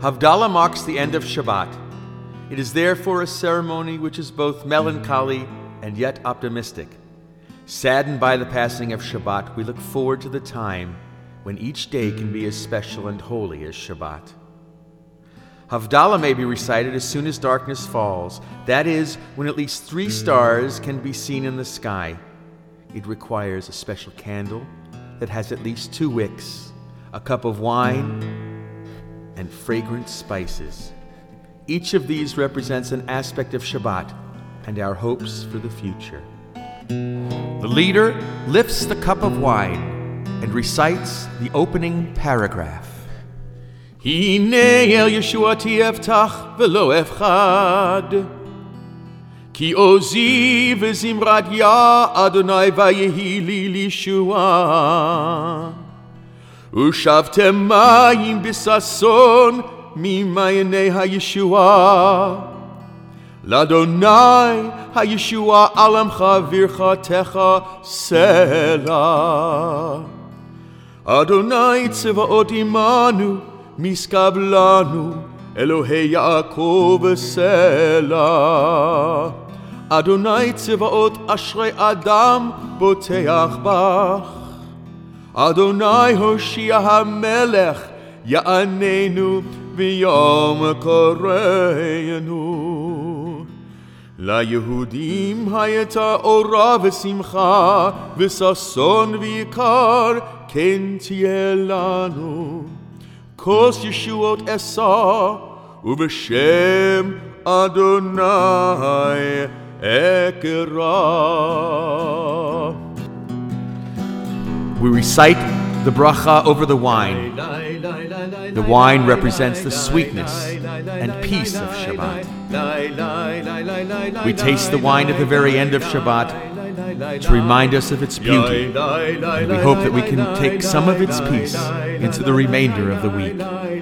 Havdalah marks the end of Shabbat. It is therefore a ceremony which is both melancholy and yet optimistic. Saddened by the passing of Shabbat, we look forward to the time when each day can be as special and holy as Shabbat. Havdalah may be recited as soon as darkness falls, that is, when at least 3 stars can be seen in the sky. It requires a special candle that has at least 2 wicks, a cup of wine, and fragrant spices. Each of these represents an aspect of Shabbat and our hopes for the future. The leader lifts the cup of wine and recites the opening paragraph. Hine el Yeshuati eftach velo efchad Ki ozi v'zimrat ya Adonai vayehi li lishua Ushavtem mayim bisason mimayne hayeshua L'Adonai hayeshua alamcha virchatecha selah Adonai tzevaot imanu miskav lanu Elohei Yaakov selah Adonai tzevaot ashrei adam boteach bach Adonai Hoshia HaMelech Ya'anenu v'yom koreinu LaYehudim hayeta ora v'simcha v'sason v'yikar ken tieh lanu Kos Yeshuot esa u'v'shem Adonai ekra. We recite the bracha over the wine. The wine represents the sweetness and peace of Shabbat. We taste the wine at the very end of Shabbat to remind us of its beauty, and we hope that we can take some of its peace into the remainder of the week.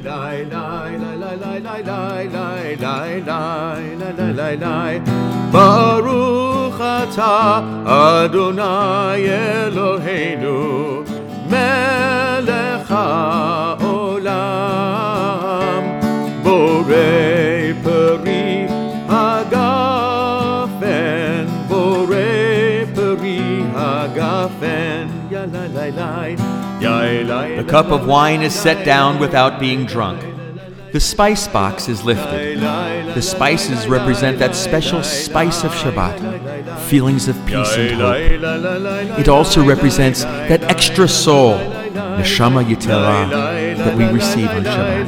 Baruch atah Adonai Eloheinu melech haolam borei peri hagafen borei peri hagafen. The cup of wine is set down without being drunk. The spice box is lifted. The spices represent that special spice of Shabbat, feelings of peace and hope. It also represents that extra soul, neshama yitera, that we receive on Shabbat.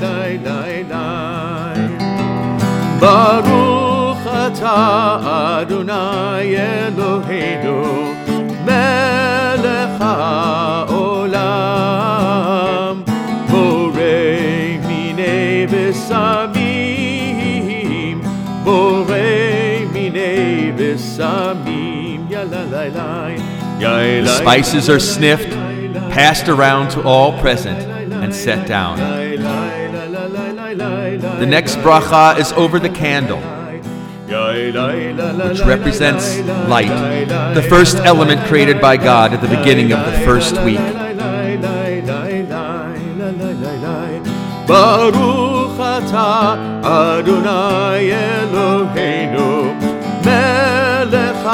Baruch atah Adonai Eloheinu melech haolam borei minei v'samim borei minei v'samim. The spices are sniffed, passed around to all present, and set down. The next bracha is over the candle, which represents light, the first element created by God at the beginning of the first week. Baruch atah Adonai Eloheinu melech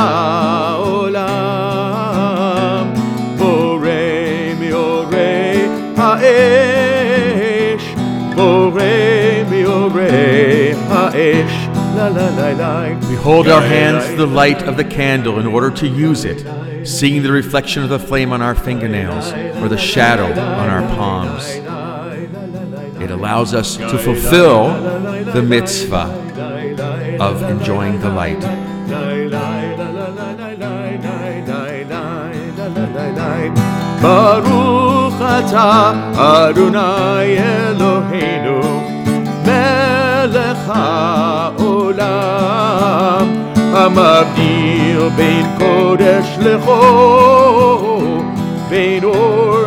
haolam borei meorei ha'esh borei meorei ha'esh. We hold our hands to the light of the candle in order to use it, seeing the reflection of the flame on our fingernails or the shadow on our palms. It allows us to fulfill the mitzvah of enjoying the light. Baruch atah Adonai Eloheinu melech haolam hamabdil bein kodesh lecho bein or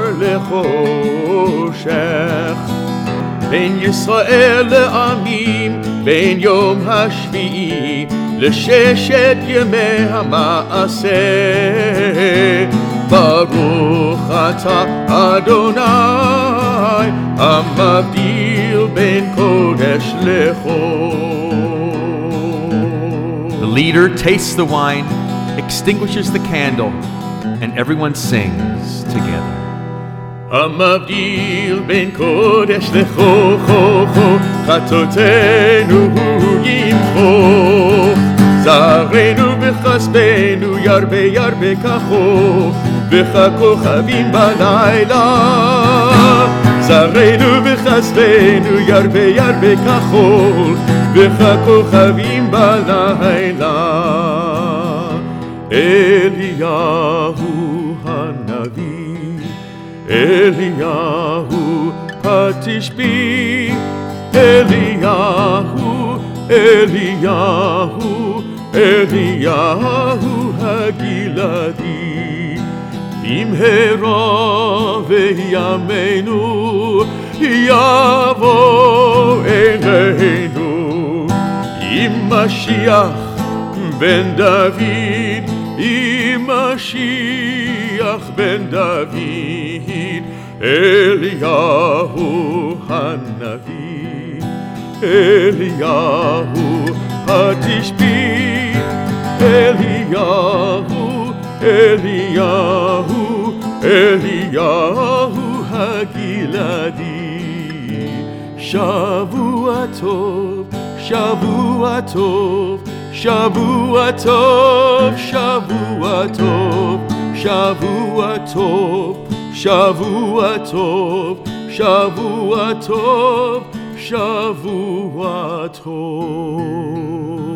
lechoshech bein Yisrael le'amim bein yom hashvi'i l'sheshet yemei ha'ma'aseh. Baruch atah Adonai hamavdil בין קודש לחול. The leader tastes the wine, extinguishes the candle, and everyone sings together. המבדיל בין קודש לחול, חטאותינו ימחו. זרענו וכספנו ירבה ירבה כחול, וככוכבים בלילה. זרענו וכספנו ירבה ירבה כחול, וככוכבים בלילה. אליהו הנביא, אליהו התשבי, אליהו, אליהו, אליהו הגלעדי. במהרה וימינו יבוא אלינו, עם משיח בן דוד, עם משיח בן דוד. אליהו הנביא, אליהו התשבי, אליהו, אליהו, אליהו הגלעדי. שבוע טוב, שבוע טוב, שבוע טוב, שבוע טוב, שבוע טוב, שבוע טוב, שבוע טוב, שבוע טוב.